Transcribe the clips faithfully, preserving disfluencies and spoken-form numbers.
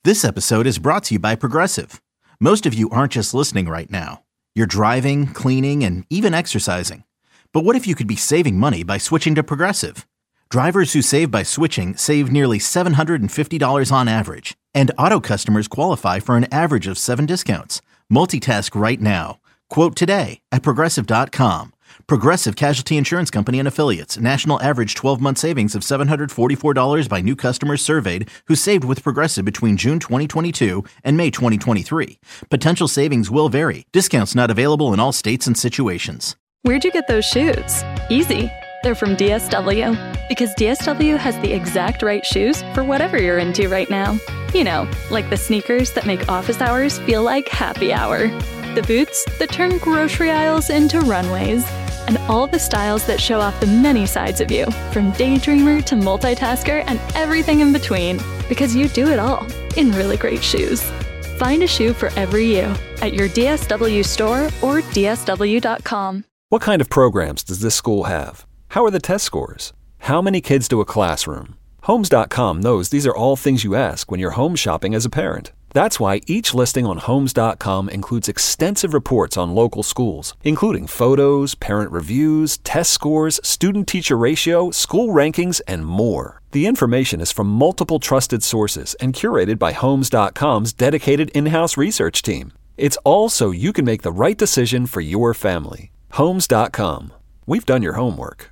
This episode is brought to you by Progressive. Most of you aren't just listening right now. You're driving, cleaning, and even exercising. But what if you could be saving money by switching to Progressive? Drivers who save by switching save nearly seven hundred fifty dollars on average. And auto customers qualify for an average of seven discounts. Multitask right now. Quote today at Progressive dot com. Progressive Casualty Insurance Company and Affiliates. National average twelve-month savings of seven hundred forty-four dollars by new customers surveyed who saved with Progressive between June twenty twenty-two and May twenty twenty-three. Potential savings will vary. Discounts not available in all states and situations. Where'd you get those shoes? Easy. They're from D S W. Because D S W has the exact right shoes for whatever you're into right now. You know, like the sneakers that make office hours feel like happy hour. The boots that turn grocery aisles into runways. And all the styles that show off the many sides of you, from daydreamer to multitasker and everything in between, because you do it all in really great shoes. Find a shoe for every you at your D S W store or D S W dot com. What kind of programs does this school have? How are the test scores? How many kids do a classroom? Homes dot com knows these are all things you ask when you're home shopping as a parent. That's why each listing on Homes dot com includes extensive reports on local schools, including photos, parent reviews, test scores, student-teacher ratio, school rankings, and more. The information is from multiple trusted sources and curated by Homes dot com's dedicated in-house research team. It's all so you can make the right decision for your family. Homes dot com. We've done your homework.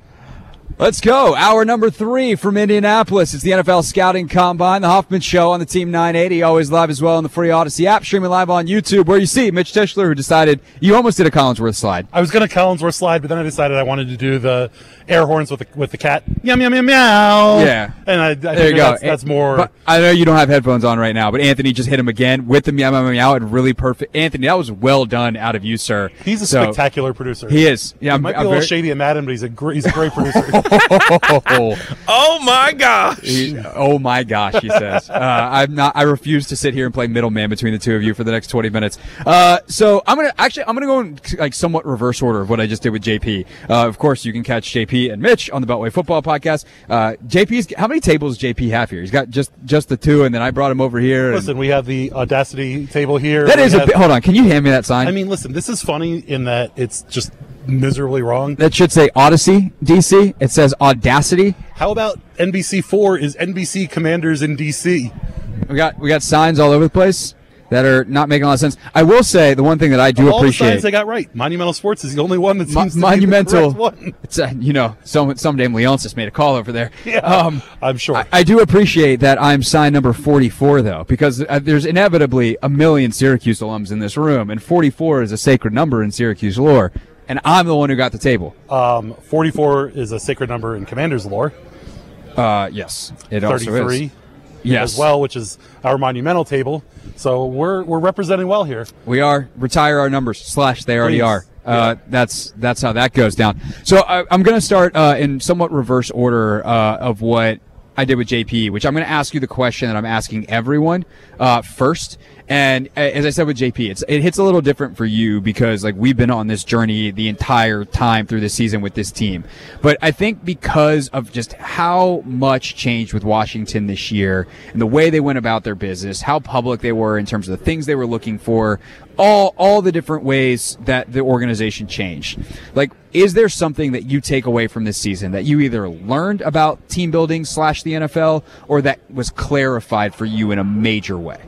Let's go. Hour number three from Indianapolis. It's the N F L Scouting Combine, the Hoffman Show on the Team nine eighty, always live as well on the free Odyssey app, streaming live on YouTube, where you see Mitch Tischler, who decided you almost did a Collinsworth slide. I was going to Collinsworth slide, but then I decided I wanted to do the air horns with the, with the cat. Meow, meow, meow, meow. Yeah. And I, I there think you go. that's, that's more. But I know you don't have headphones on right now, but Anthony just hit him again with the meow, meow, meow, meow, and really perfect. Anthony, that was well done out of you, sir. He's a so, spectacular producer. He is. Yeah, he I'm, might be I'm a little very... shady and mad at him, but he's a great, he's a great producer. Oh my gosh! He, oh my gosh, he says. Uh, I'm not. I refuse to sit here and play middleman between the two of you for the next twenty minutes. Uh, so I'm gonna actually I'm gonna go in like somewhat reverse order of what I just did with J P. Uh, of course, you can catch J P and Mitch on the Beltway Football Podcast. Uh, J P's how many tables does J P have here? He's got just just the two, and then I brought him over here. Listen, and... we have the Audacity table here. That we is have... a bit. Hold on, can you hand me that sign? I mean, listen, this is funny in that it's just miserably wrong. That should say Odyssey D C. It says Audacity. How about N B C four is N B C Commanders in D C? We got we got signs all over the place that are not making a lot of sense. I will say the one thing that I do of all appreciate. The signs they got right. Monumental Sports is the only one that seems Mo- to monumental. be the correct one. It's uh, you know some some damn Leonsis made a call over there. Yeah, um, I'm sure. I, I do appreciate that I'm sign number forty-four though, because uh, there's inevitably a million Syracuse alums in this room, and forty-four is a sacred number in Syracuse lore. And I'm the one who got the table. Um, forty-four is a sacred number in Commander's lore. Uh, yes, it also is. thirty-three Yes. as well, which is our monumental table. So we're we're representing well here. We are. Retire our numbers. Slash, they already Please. are. Uh, Yeah. That's that's how that goes down. So I, I'm going to start uh, in somewhat reverse order uh, of what I did with J P, which I'm going to ask you the question that I'm asking everyone uh, first. And as I said with J P, it's, it hits a little different for you because like we've been on this journey the entire time through the season with this team. But I think because of just how much changed with Washington this year and the way they went about their business, how public they were in terms of the things they were looking for, all all the different ways that the organization changed. Like, is there something that you take away from this season that you either learned about team building slash the N F L or that was clarified for you in a major way?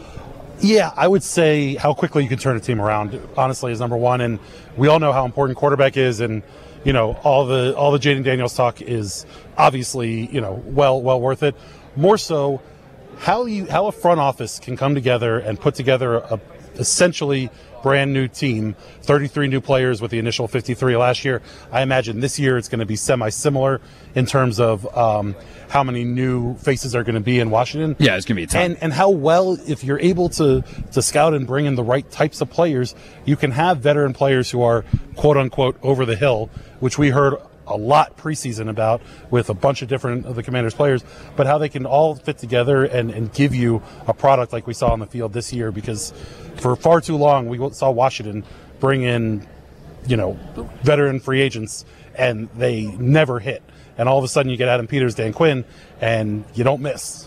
Yeah, I would say how quickly you can turn a team around, honestly, is number one. And we all know how important quarterback is, and you know all the all the Jaden Daniels talk is obviously you know well well worth it. More so, how you how a front office can come together and put together a, a essentially brand new team, thirty-three new players with the initial fifty-three last year. I imagine this year it's going to be semi-similar in terms of um, how many new faces are going to be in Washington. Yeah, it's going to be a ton. And, and how well, if you're able to, to scout and bring in the right types of players, you can have veteran players who are quote-unquote over the hill, which we heard a lot preseason about with a bunch of different of the Commanders players, but how they can all fit together and, and give you a product like we saw on the field this year, because for far too long we saw Washington bring in, you know, veteran free agents and they never hit. And all of a sudden you get Adam Peters, Dan Quinn, and you don't miss.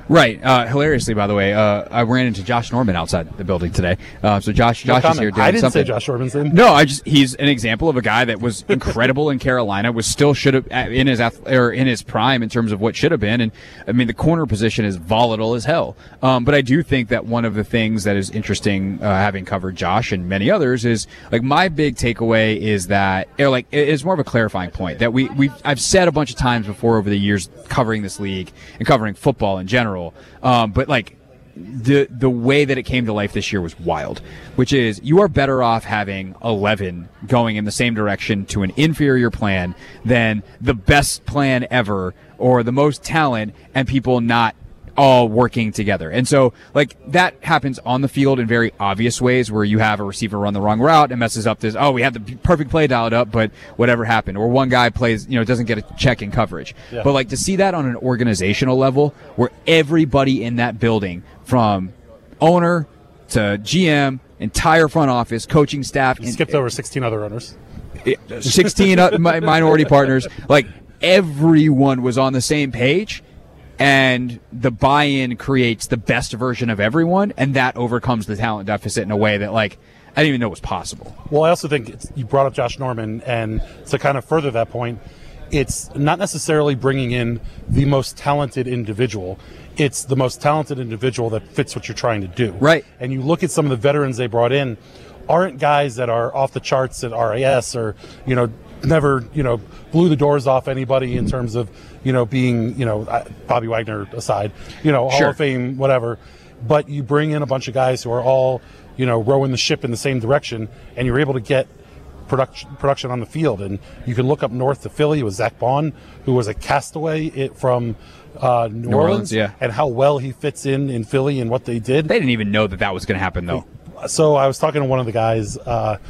Right. Uh, hilariously, by the way, uh, I ran into Josh Norman outside the building today. Uh, so Josh, No Josh is comment. here doing I didn't something. say Josh Norman's name. No, I just he's an example of a guy that was incredible in Carolina, was still should have in his ath- or in his prime in terms of what should have been. And I mean, the corner position is volatile as hell. Um, but I do think that one of the things that is interesting, uh, having covered Josh and many others, is like my big takeaway is that, or like, it's more of a clarifying point that we we I've said a bunch of times before over the years covering this league and covering football in general. Um, but like the the way that it came to life this year was wild, which is you are better off having eleven going in the same direction to an inferior plan than the best plan ever or the most talent and people not all working together. And so like that happens on the field in very obvious ways where you have a receiver run the wrong route and messes up this, oh, we had the perfect play dialed up, but whatever happened. Or one guy plays, you know, doesn't get a check in coverage. Yeah. But like to see that on an organizational level where everybody in that building from owner to G M, entire front office, coaching staff. You and, skipped over sixteen other owners. sixteen minority partners. Like everyone was on the same page. And the buy-in creates the best version of everyone, and that overcomes the talent deficit in a way that, like, I didn't even know was possible. Well, I also think it's, you brought up Josh Norman, and to kind of further that point, it's not necessarily bringing in the most talented individual. It's the most talented individual that fits what you're trying to do. Right. And you look at some of the veterans they brought in, aren't guys that are off the charts at R A S or, you know, never, you know, blew the doors off anybody in terms of, you know, being, you know, Bobby Wagner aside, you know, Hall Sure. of Fame, whatever. But you bring in a bunch of guys who are all, you know, rowing the ship in the same direction, and you're able to get production production on the field. And you can look up north to Philly with Zach Bond, who was a castaway it, from uh, New, New Orleans, Orleans, yeah. and how well he fits in in Philly and what they did. They didn't even know that that was going to happen, though. So I was talking to one of the guys, uh,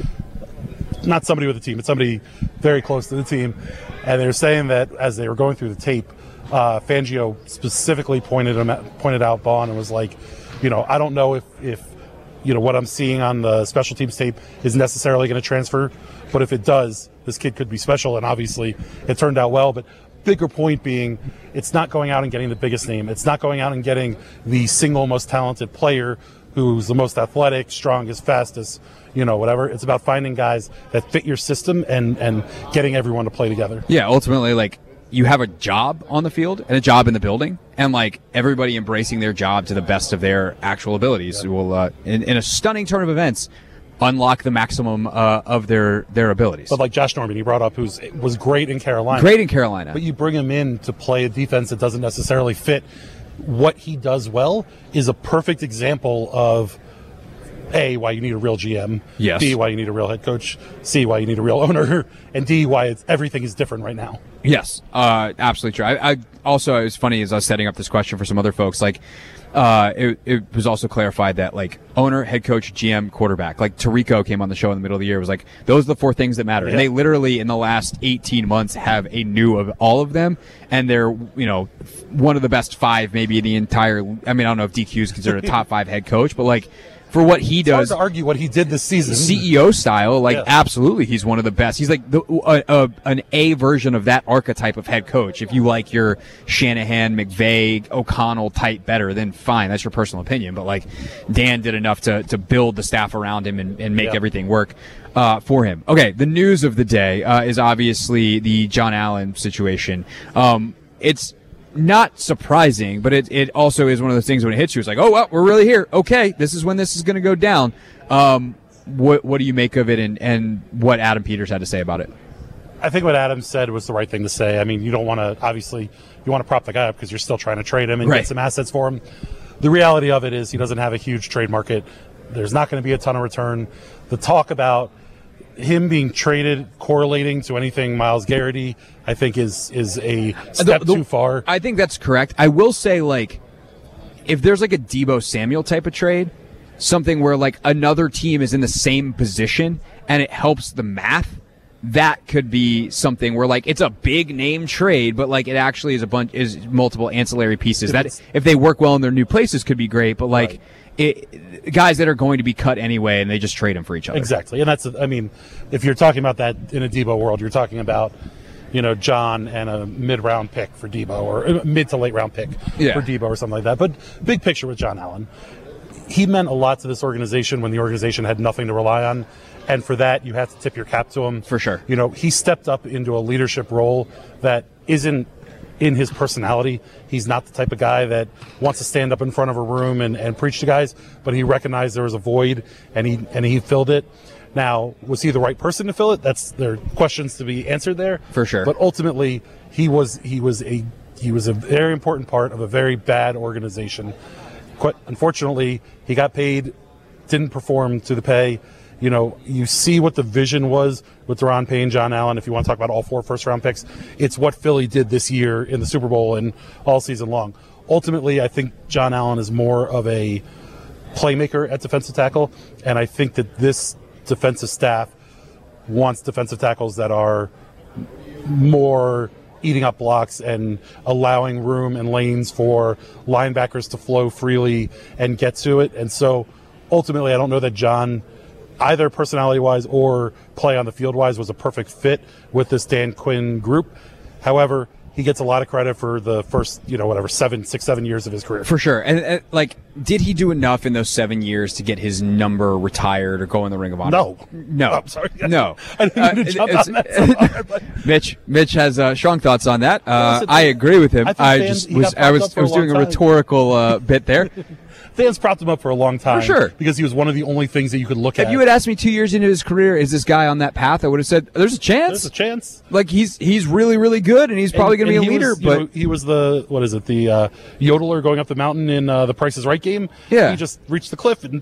not somebody with the team, but somebody very close to the team, and they were saying that as they were going through the tape, uh, Fangio specifically pointed him at, pointed out Bond and was like, you know, I don't know if, if you know what I'm seeing on the special teams tape is necessarily going to transfer, but if it does, this kid could be special, and obviously it turned out well. But bigger point being, it's not going out and getting the biggest name. It's not going out and getting the single most talented player who's the most athletic, strongest, fastest, you know, whatever. It's about finding guys that fit your system and, and getting everyone to play together. Yeah, ultimately, like, you have a job on the field and a job in the building, and, like, everybody embracing their job to the best of their actual abilities yeah. will, uh, in, in a stunning turn of events, unlock the maximum uh, of their, their abilities. But like Josh Norman, you brought up, who's was great in Carolina. Great in Carolina. But you bring him in to play a defense that doesn't necessarily fit what he does well, is a perfect example of A, why you need a real G M, yes. B, why you need a real head coach, C, why you need a real owner, and D, why it's, everything is different right now. Yes, uh, absolutely true. I, I also, it was funny as I was setting up this question for some other folks, like, uh, it, it was also clarified that, like, owner, head coach, G M, quarterback, like Tirico came on the show in the middle of the year, was like, those are the four things that matter. Yeah. And they literally, in the last eighteen months, have a new of all of them, and they're, you know, one of the best five, maybe in the entire, I mean, I don't know if D Q is considered a top five head coach, but, like, for what he it's does, hard to argue what he did this season. C E O style, like, yeah. absolutely, he's one of the best. He's like the, uh, uh, an A version of that archetype of head coach. If you like your Shanahan, McVay, O'Connell type better, then fine, that's your personal opinion. But, like, Dan did enough to to build the staff around him and, and make yeah. everything work uh, for him. Okay, the news of the day uh, is obviously the John Allen situation. Um, it's not surprising, but it it also is one of those things when it hits you, it's like, oh, well, we're really here. Okay, this is when this is going to go down. Um, what what do you make of it, and, and what Adam Peters had to say about it? I think what Adam said was the right thing to say. I mean, you don't want to, obviously, you want to prop the guy up because you're still trying to trade him and right. get some assets for him. The reality of it is he doesn't have a huge trade market. There's not going to be a ton of return. The talk about him being traded correlating to anything Myles Garrity, I think is is a step the, the, too far. I think that's correct. I will say, like, if there's like a Deebo Samuel type of trade, something where like another team is in the same position and it helps the math, that could be something where like it's a big name trade, but like it actually is a bunch is multiple ancillary pieces that if they work well in their new places could be great, but like right. It, guys that are going to be cut anyway, and they just trade them for each other. Exactly, and that's, I mean, if you're talking about that in a Deebo world, you're talking about, you know, John and a mid-round pick for Debo, or a mid to late round pick yeah. for Debo or something like that. But big picture with John Allen, he meant a lot to this organization when the organization had nothing to rely on. And for that, you have to tip your cap to him. For sure. You know, he stepped up into a leadership role that isn't in his personality. He's not the type of guy that wants to stand up in front of a room and, and preach to guys, but he recognized there was a void, and he and he filled it. Now, was he the right person to fill it? That's there are questions to be answered there. For sure. But ultimately, he was he was a he was a very important part of a very bad organization. Quite unfortunately, he got paid, didn't perform to the pay. You know, you see what the vision was with Daron Payne, John Allen. If you want to talk about all four first-round picks, it's what Philly did this year in the Super Bowl and all season long. Ultimately, I think John Allen is more of a playmaker at defensive tackle, and I think that this defensive staff wants defensive tackles that are more eating up blocks and allowing room and lanes for linebackers to flow freely and get to it. And so, ultimately, I don't know that John, either personality-wise or play on the field-wise, was a perfect fit with this Dan Quinn group. However, he gets a lot of credit for the first, you know, whatever, seven, six, seven years of his career. For sure. And, and like, did he do enough in those seven years to get his number retired or go in the Ring of Honor? No. No. I'm sorry. No. I didn't mean to jump uh, on that so hard, but... Mitch, Mitch has uh, strong thoughts on that. Uh, Listen, I agree with him. I think I fans- just he was, got I was, propped up for I was a long doing a time. rhetorical uh, bit there. Fans propped him up for a long time. For sure. Because he was one of the only things that you could look at. If you had asked me two years into his career, is this guy on that path? I would have said, there's a chance. There's a chance. Like, he's he's really, really good, and he's probably going to be a And he leader. was, you but know, he was the, what is it, the uh, yodeler going up the mountain in uh, the Price is Right game. Yeah. He just reached the cliff and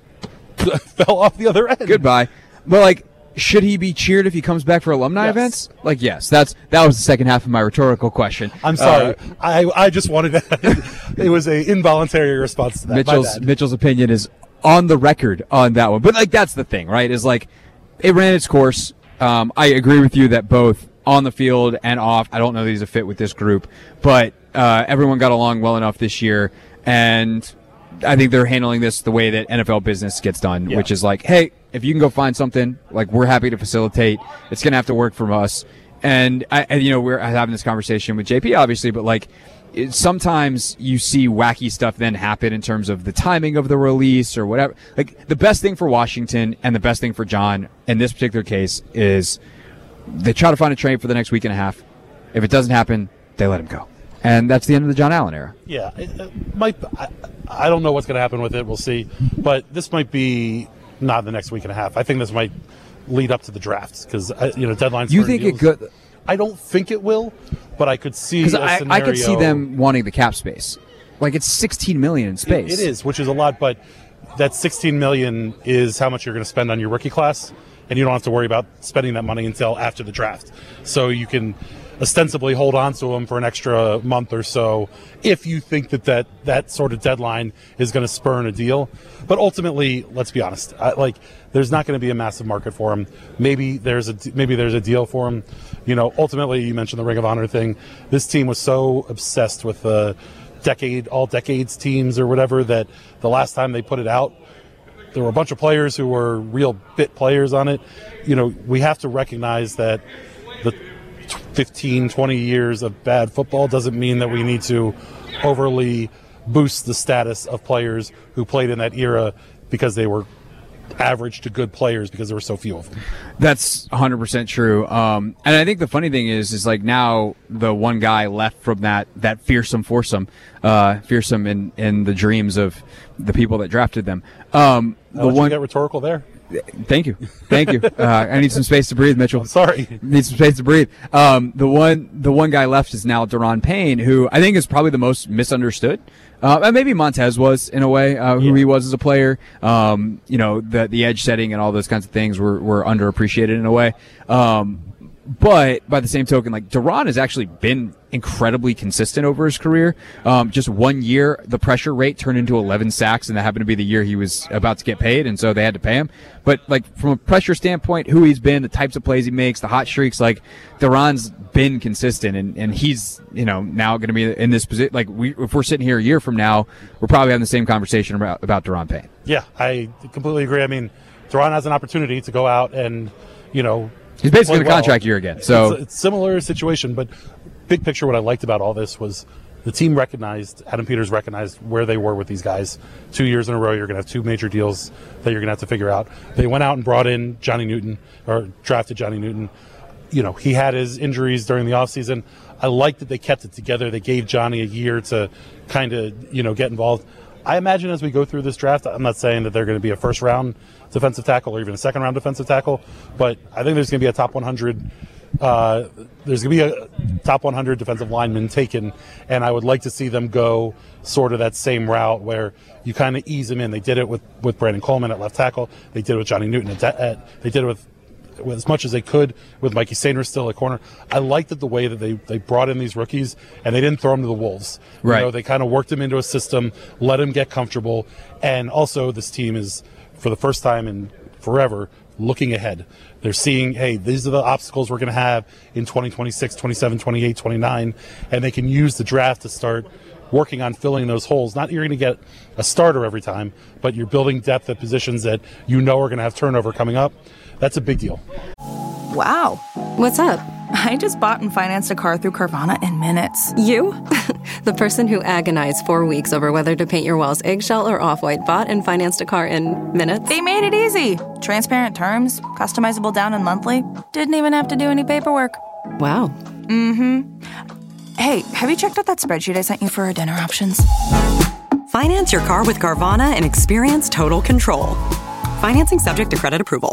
fell off the other end. goodbye. But, like, should he be cheered if he comes back for alumni Yes. events? Like, yes. That's That was the second half of my rhetorical question. I'm sorry. Uh, I I just wanted to. It was a involuntary response to that. My Mitchell's bad. Mitchell's opinion is on the record on that one. But, like, that's the thing, right? Is, like, it ran its course. Um, I agree with you that both on the field and off, I don't know that he's a fit with this group, but uh, everyone got along well enough this year, and I think they're handling this the way that N F L business gets done, Yeah. which is like, hey, if you can go find something, like, we're happy to facilitate. It's going to have to work for us. And, I, and, you know, we're having this conversation with J P, obviously, but, like, it, sometimes you see wacky stuff then happen in terms of the timing of the release or whatever. Like, the best thing for Washington and the best thing for John in this particular case is they try to find a trade for the next week and a half. If it doesn't happen, they let him go. And that's the end of the John Allen era. Yeah, it, it might. I, I don't know what's going to happen with it. We'll see. But this might be not the next week and a half. I think this might lead up to the drafts because you know deadlines. You for think it deals- could? I don't think it will, but I could see Because a I, scenario. I could see them wanting the cap space. Like, it's sixteen million in space. It is, which is a lot, but that sixteen million is how much you're going to spend on your rookie class, and you don't have to worry about spending that money until after the draft. So you can ostensibly hold on to them for an extra month or so if you think that that, that sort of deadline is going to spurn a deal. But ultimately, let's be honest, I, like there's not going to be a massive market for him. Maybe there's a maybe there's a deal for him. You know, ultimately, you mentioned the Ring of Honor thing. This team was so obsessed with the decade, all decades teams or whatever that the last time they put it out, there were a bunch of players who were real bit players on it. You know, we have to recognize that the fifteen, twenty years of bad football doesn't mean that we need to overly boost the status of players who played in that era because they were average to good players because there were so few of them. That's one hundred percent true. Um, and I think the funny thing is, is like now the one guy left from that, that fearsome foursome, uh, fearsome in, in the dreams of the people that drafted them. Um, the Did you one, get rhetorical there? thank you. Thank you. Uh, I need some space to breathe, Mitchell. Sorry. Need some space to breathe. Um, the one, the one guy left is now Daron Payne, who I think is probably the most misunderstood. Uh, and maybe Montez was in a way, uh, who Yeah. he was as a player. Um, you know, the, the edge setting and all those kinds of things were, were underappreciated in a way. Um, but by the same token, like Daron has actually been incredibly consistent over his career. Um, just one year, the pressure rate turned into eleven sacks, and that happened to be the year he was about to get paid, and so they had to pay him. But like from a pressure standpoint, who he's been, the types of plays he makes, the hot streaks, like Daron's been consistent, and, and he's, you know, now going to be in this position. Like we, if we're sitting here a year from now, we're probably having the same conversation about, about Daron Payne. Yeah, I completely agree. I mean, Daron has an opportunity to go out and, you know, He's basically in a well. contract year again. So it's a, it's a similar situation, but big picture, what I liked about all this was the team recognized, Adam Peters recognized where they were with these guys. Two years in a row, you're going to have two major deals that you're going to have to figure out. They went out and brought in Johnny Newton, or drafted Johnny Newton. You know, he had his injuries during the offseason. I like that they kept it together. They gave Johnny a year to kind of, you know, get involved. I imagine as we go through this draft, I'm not saying that they're going to be a first-round defensive tackle or even a second-round defensive tackle, but I think there's going to be a top one hundred Uh, there's going to be a top one hundred defensive lineman taken, and I would like to see them go sort of that same route where you kind of ease them in. They did it with, with Brandon Coleman at left tackle. They did it with Johnny Newton at, at they did it with, with as much as they could with Mikey Sainer still at corner. I liked it the way that they, they brought in these rookies, and they didn't throw them to the wolves. Right. You know, they kind of worked them into a system, let them get comfortable, and also this team is, for the first time in forever, looking ahead. They're seeing, hey, these are the obstacles we're going to have in twenty twenty-six, twenty-seven, twenty-eight, twenty-nine, and they can use the draft to start working on filling those holes. Not that you're going to get a starter every time, but you're building depth at positions that you know are going to have turnover coming up. That's a big deal. Wow. What's up? I just bought and financed a car through Carvana in minutes. You? The person who agonized four weeks over whether to paint your walls eggshell or off-white bought and financed a car in minutes? They made it easy. Transparent terms, customizable down and monthly. Didn't even have to do any paperwork. Wow. Mm-hmm. Hey, have you checked out that spreadsheet I sent you for our dinner options? Finance your car with Carvana and experience total control. Financing subject to credit approval.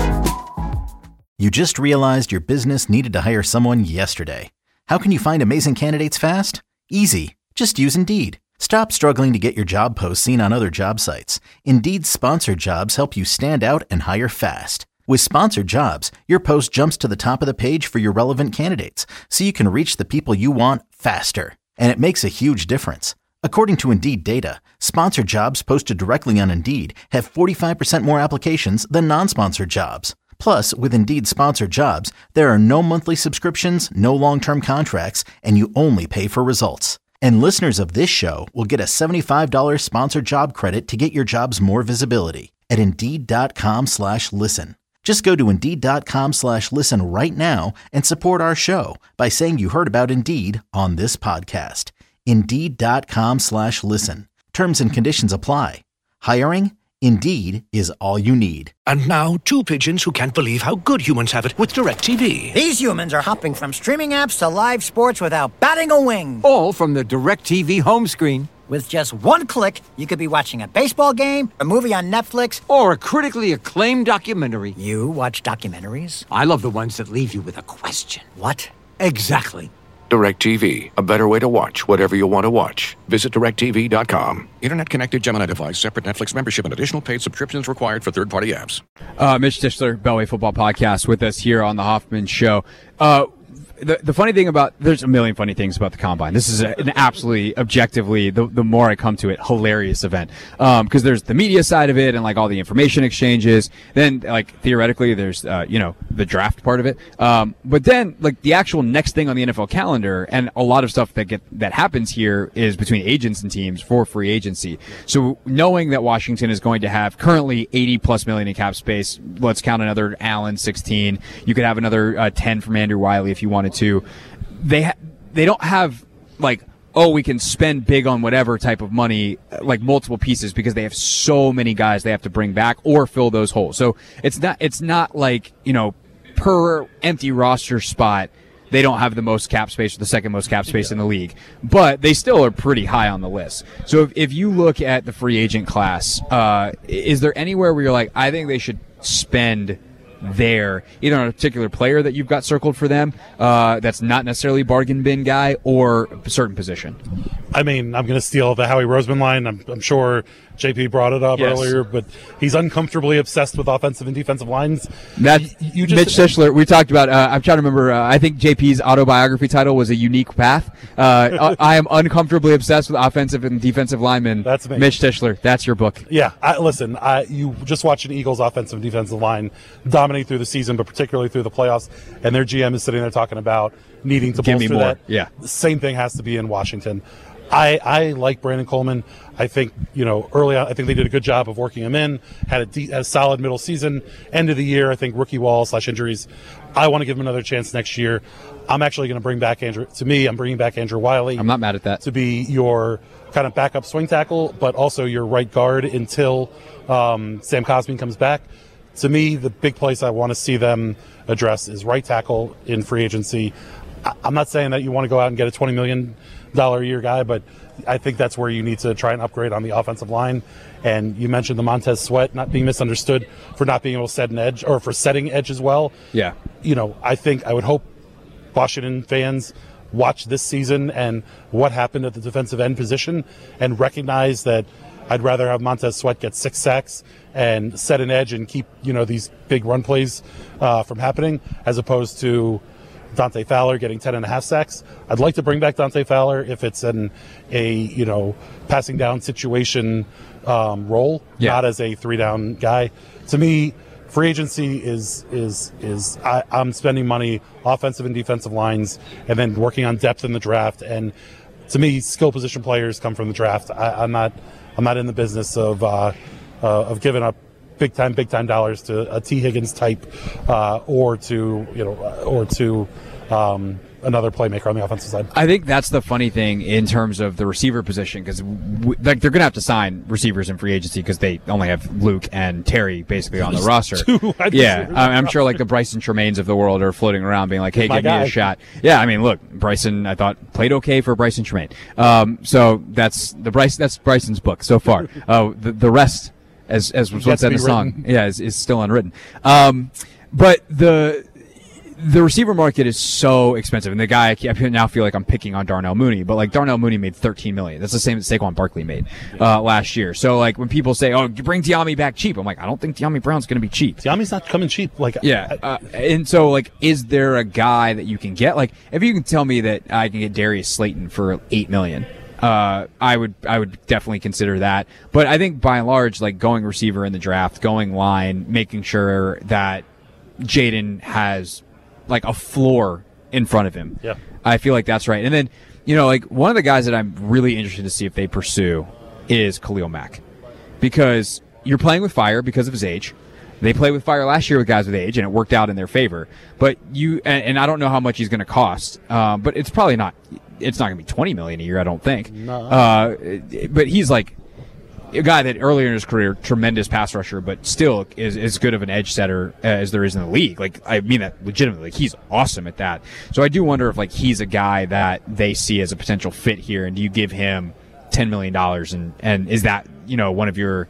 You just realized your business needed to hire someone yesterday. How can you find amazing candidates fast? Easy. Just use Indeed. Stop struggling to get your job posts seen on other job sites. Indeed's sponsored jobs help you stand out and hire fast. With sponsored jobs, your post jumps to the top of the page for your relevant candidates, so you can reach the people you want faster. And it makes a huge difference. According to Indeed data, sponsored jobs posted directly on Indeed have forty-five percent more applications than non-sponsored jobs. Plus, with Indeed sponsored jobs, there are no monthly subscriptions, no long-term contracts, and you only pay for results. And listeners of this show will get a seventy-five dollars sponsored job credit to get your jobs more visibility at Indeed.com slash listen. Just go to Indeed.com slash listen right now and support our show by saying you heard about Indeed on this podcast. Indeed.com slash listen. Terms and conditions apply. Hiring? Indeed is all you need. And now, two pigeons who can't believe how good humans have it with DirecTV. These humans are hopping from streaming apps to live sports without batting a wing. All from the DirecTV home screen. With just one click, you could be watching a baseball game, a movie on Netflix, or a critically acclaimed documentary. You watch documentaries? I love the ones that leave you with a question. What? Exactly. DirecTV, a better way to watch whatever you want to watch. Visit direct T V dot com. Internet-connected Gemini device, separate Netflix membership, and additional paid subscriptions required for third-party apps. Uh, Mitch Tischler, Beltway Football Podcast, with us here on the Hoffman Show. Uh, The, the funny thing about, there's a million funny things about the Combine. This is a, an absolutely, objectively, the, the more I come to it, hilarious event. Um, cause there's the media side of it and like all the information exchanges. Then like theoretically there's, uh, you know, the draft part of it. Um, but then like the actual next thing on the N F L calendar and a lot of stuff that get, that happens here is between agents and teams for free agency. So knowing that Washington is going to have currently eighty plus million in cap space, let's count another Allen, sixteen. You could have another, uh, ten from Andrew Wiley if you wanted to. They ha- they don't have like, oh, we can spend big on whatever type of money, like multiple pieces, because they have so many guys they have to bring back or fill those holes. So it's not it's not like, you know, per empty roster spot they don't have the most cap space or the second most cap space yeah. in the league, but they still are pretty high on the list. So if, if you look at the free agent class, uh, is there anywhere where you're like, I think they should spend there, either on a particular player that you've got circled for them, uh, that's not necessarily bargain bin guy, or a certain position? I mean, I'm going to steal the Howie Roseman line. I'm, I'm sure J P brought it up yes. earlier, but he's uncomfortably obsessed with offensive and defensive lines. That you just, Mitch Tischler, we talked about, uh, I'm trying to remember, uh, I think J P's autobiography title was A Unique Path. Uh, I am uncomfortably obsessed with offensive and defensive linemen. That's me. Mitch Tischler, that's your book. Yeah, I, listen, I, you just watch an Eagles offensive and defensive line dominate through the season, but particularly through the playoffs, and their G M is sitting there talking about needing to Give me bolster more. that. Yeah. The same thing has to be in Washington. I, I like Brandon Coleman. I think, you know, early on, I think they did a good job of working him in, had a, de- a solid middle season. End of the year, I think rookie wall slash injuries. I want to give him another chance next year. I'm actually going to bring back Andrew, to me, I'm bringing back Andrew Wiley. I'm not mad at that. To be your kind of backup swing tackle, but also your right guard until um, Sam Cosmi comes back. To me, the big place I want to see them address is right tackle in free agency. I- I'm not saying that you want to go out and get a twenty million dollars a year guy, but I think that's where you need to try and upgrade on the offensive line. And you mentioned the Montez Sweat not being misunderstood for not being able to set an edge, or for setting edge as well. Yeah. You know, I think I would hope Washington fans watch this season and what happened at the defensive end position and recognize that I'd rather have Montez Sweat get six sacks and set an edge and keep, you know, these big run plays uh, from happening, as opposed to Dante Fowler getting ten and a half sacks. I'd like to bring back Dante Fowler if it's in a, you know, passing down situation um, role, Yeah. not as a three down guy. To me, free agency is is is I, I'm spending money offensive and defensive lines, and then working on depth in the draft. And to me, skill position players come from the draft. I, I'm not I'm not in the business of uh, uh, of giving up big time, big time dollars to a T. Higgins type, uh, or to you know, or to um, another playmaker on the offensive side. I think that's the funny thing in terms of the receiver position, because w- like they're going to have to sign receivers in free agency because they only have Luke and Terry basically on the roster. Yeah, I- I'm sure like the Bryson Tremaines of the world are floating around being like, "Hey, My give guy. me a shot." Yeah, I mean, look, Bryson, I thought played okay for Bryson Tremaine. Um, so that's the Bryce. That's Bryson's book so far. Uh, the, the rest, as as was Yet once to said in be the song, written. yeah, is, is still unwritten. Um, but the. The receiver market is so expensive, and the guy I now feel like I'm picking on Darnell Mooney, but like Darnell Mooney made thirteen million dollars. That's the same that Saquon Barkley made uh, last year. So like when people say, "Oh, you bring De'Ami back cheap," I'm like, I don't think De'Ami Brown's going to be cheap. De'Ami's not coming cheap. Like Yeah, uh, and so like, is there a guy that you can get? Like, if you can tell me that I can get Darius Slayton for eight million dollars. Uh, I would, I would definitely consider that. But I think by and large, like going receiver in the draft, going line, making sure that Jaden has like a floor in front of him. Yeah. I feel like that's right. And then, you know, like one of the guys that I'm really interested to see if they pursue is Khalil Mack, because you're playing with fire because of his age. They played with fire last year with guys with age, and it worked out in their favor. But you, and, and I don't know how much he's going to cost, um, but it's probably not, it's not going to be twenty million dollars a year, I don't think. No. Uh, but he's like a guy that earlier in his career, tremendous pass rusher, but still is as good of an edge setter as there is in the league. Like, I mean that legitimately. Like, he's awesome at that. So I do wonder if like he's a guy that they see as a potential fit here, and do you give him ten million dollars, and, and is that, you know, one of your,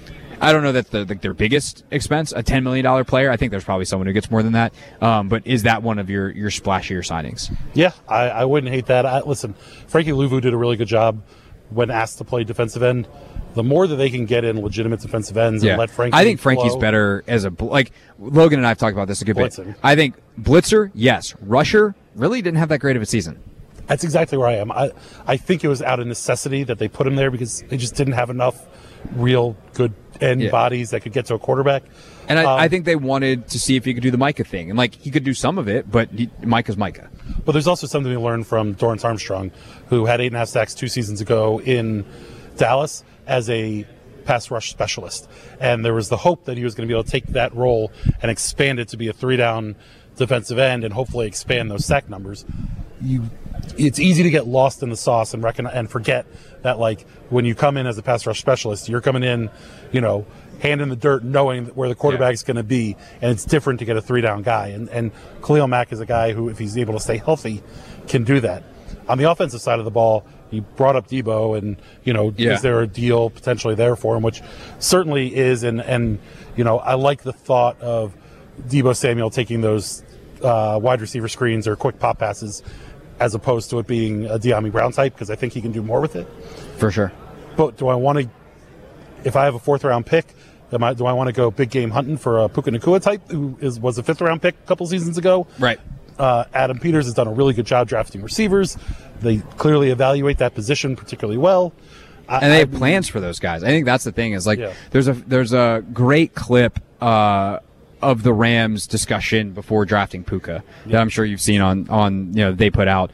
I don't know that the, like their biggest expense, a ten million dollars player. I think there's probably someone who gets more than that. Um, but is that one of your, your splashier signings? Yeah, I, I wouldn't hate that. I, listen, Frankie Louvu did a really good job when asked to play defensive end. The more that they can get in legitimate defensive ends and let Frankie I think Frankie's flow. better as a bl- like Logan and I have talked about this a good Blitzing. bit. I think blitzer, yes. Rusher really didn't have that great of a season. That's exactly where I am. I, I think it was out of necessity that they put him there because they just didn't have enough real good end Yeah. bodies that could get to a quarterback. And I, Um, I think they wanted to see if he could do the Micah thing, and like he could do some of it, but he, Micah's Micah. But there's also something we learned from Dorrance Armstrong, who had eight and a half sacks two seasons ago in Dallas as a pass rush specialist. And there was the hope that he was going to be able to take that role and expand it to be a three down defensive end and hopefully expand those sack numbers. You, it's easy to get lost in the sauce and reckon and forget that, like, when you come in as a pass rush specialist, you're coming in, you know, hand in the dirt, knowing where the quarterback's going to be, and it's different to get a three down guy. And and Khalil Mack is a guy who, if he's able to stay healthy, can do that. On the offensive side of the ball, you brought up Debo, and you know, Yeah. is there a deal potentially there for him? Which certainly is, and and you know, I like the thought of Debo Samuel taking those uh, wide receiver screens or quick pop passes, as opposed to it being a De'Ami Brown type, because I think he can do more with it. For sure. But do I want to, if I have a fourth round pick, am I, do I want to go big game hunting for a Puka Nacua type, who is was a fifth round pick a couple seasons ago? Right. Uh, Adam Peters has done a really good job drafting receivers. They clearly evaluate that position particularly well. I, and they have I- plans for those guys. I think that's the thing is like Yeah. there's a there's a great clip uh, of the Rams discussion before drafting Puka that I'm sure you've seen on, on you know, they put out.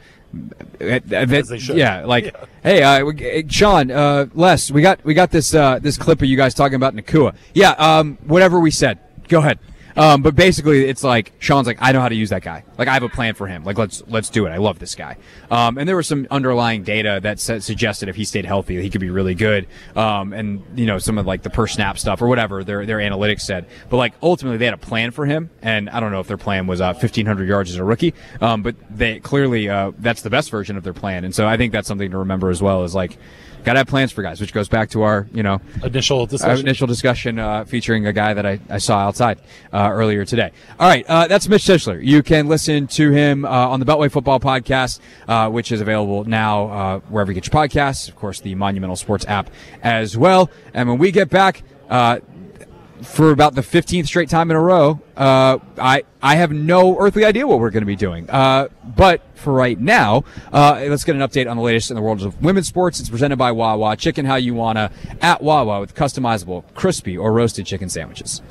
As they should. Yeah, like, yeah. hey, uh, we, Sean, uh, Les, we got we got this uh, this clip of you guys talking about Nacua. Yeah, um, whatever we said, go ahead. Um, but basically, it's like Sean's like, I know how to use that guy. Like, I have a plan for him. Like, let's let's do it. I love this guy. Um, and there was some underlying data that sa- suggested if he stayed healthy, that he could be really good. Um, and you know, some of like the per snap stuff or whatever their their analytics said. But like ultimately, they had a plan for him. And I don't know if their plan was uh, fifteen hundred yards as a rookie. Um, but they clearly uh, that's the best version of their plan. And so I think that's something to remember as well. Is like, got to have plans for guys, which goes back to our, you know, initial discussion, our initial discussion uh, featuring a guy that I, I saw outside uh, earlier today. All right, uh, that's Mitch Tischler. You can listen to him uh, on the Beltway Football Podcast, uh, which is available now uh, wherever you get your podcasts. Of course, the Monumental Sports app as well. And when we get back, uh, for about the fifteenth straight time in a row, uh, I I have no earthly idea what we're going to be doing. Uh, but for right now, uh, let's get an update on the latest in the world of women's sports. It's presented by Wawa. Chicken how you wanna at Wawa with customizable, crispy, or roasted chicken sandwiches.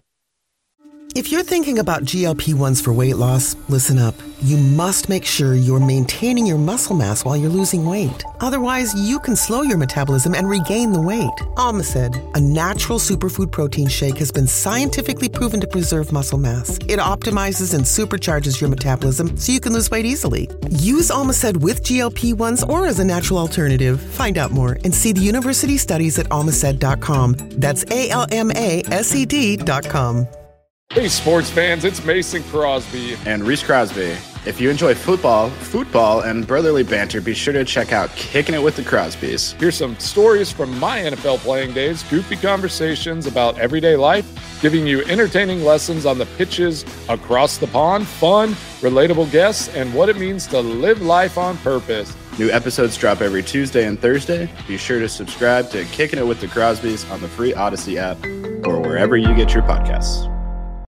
If you're thinking about G L P ones for weight loss, listen up. You must make sure you're maintaining your muscle mass while you're losing weight. Otherwise, you can slow your metabolism and regain the weight. Almacid, a natural superfood protein shake, has been scientifically proven to preserve muscle mass. It optimizes and supercharges your metabolism so you can lose weight easily. Use Almacid with G L P ones or as a natural alternative. Find out more and see the university studies at almacid dot com. That's A L M A S E D dot com. Hey sports fans, it's Mason Crosby. And Reese Crosby. If you enjoy football, football, and brotherly banter, be sure to check out Kicking It with the Crosbys. Here's some stories from my N F L playing days, goofy conversations about everyday life, giving you entertaining lessons on the pitches across the pond, fun, relatable guests, and what it means to live life on purpose. New episodes drop every Tuesday and Thursday. Be sure to subscribe to Kicking It with the Crosbys on the free Odyssey app or wherever you get your podcasts.